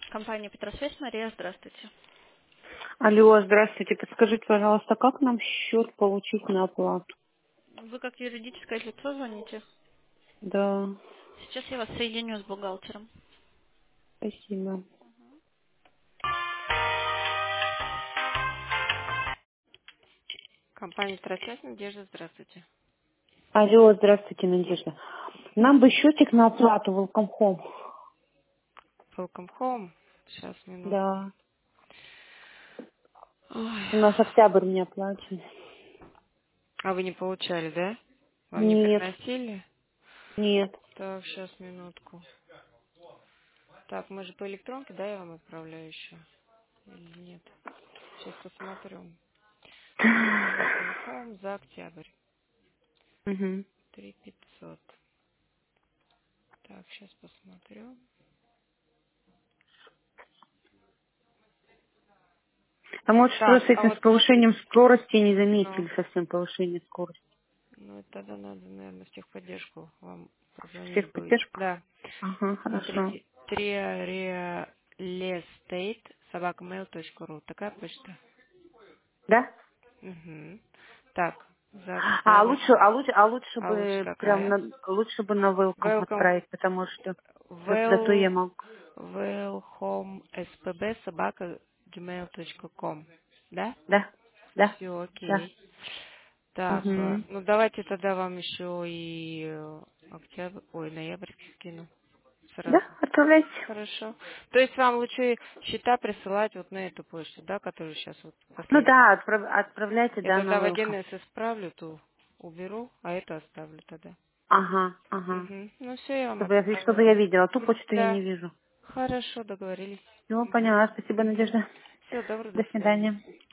Компания Петросвязь, Мария, здравствуйте. Алло, здравствуйте. Подскажите, пожалуйста, как нам счет получить на оплату? Вы как юридическое лицо звоните? Да, Сейчас я вас соединю с бухгалтером. спасибо. Компания Петросвязь, Надежда, здравствуйте. Алло, здравствуйте, Надежда. Нам бы счетик на оплату Welcome Home. Welcome home. Сейчас, минутку. Да, Ой. у нас октябрь не оплачен. А вы не получали, да? Вам не Нет, приносили? нет. Так, сейчас, минутку. Так, мы же по электронке, да, я вам отправляю еще? Или нет? Сейчас посмотрю. Так, welcome home за октябрь. Мгм. 3500. Так, сейчас посмотрю. А может, Так, просто а этим с вот смотрите. повышением скорости не Ну, заметили совсем повышение скорости. Ну, это тогда надо, наверное, в техподдержку вам позвонить Всех будет. поддержку? Да. Ага, хорошо. Смотрите, trialestate собакамейл.ру. Такая почта. Да? Угу. Так, за А октябрь. лучше, а лучше А лучше бы какая? лучше бы на welcome Welcome, отправить, потому что зато я well, могу. welcome spb собака gmail.com. Да? Да, да, Все, да. окей. Так, Угу. ну давайте тогда вам еще и ноябрь скину Да, сразу. отправляйте. Хорошо. То есть вам лучше счета присылать вот на эту почту, да, которую сейчас вот Ну последняя. да, отправляйте, Я да, на тогда в welcome. 1С исправлю, ту уберу, а эту оставлю тогда. Ага, ага. Угу. Ну все, я вам Чтобы отправила. я видела. Ту почту я Да. не вижу. Хорошо, договорились. Все, Угу. поняла. Спасибо, Угу. Надежда. Все, добро, до До свидания. свидания.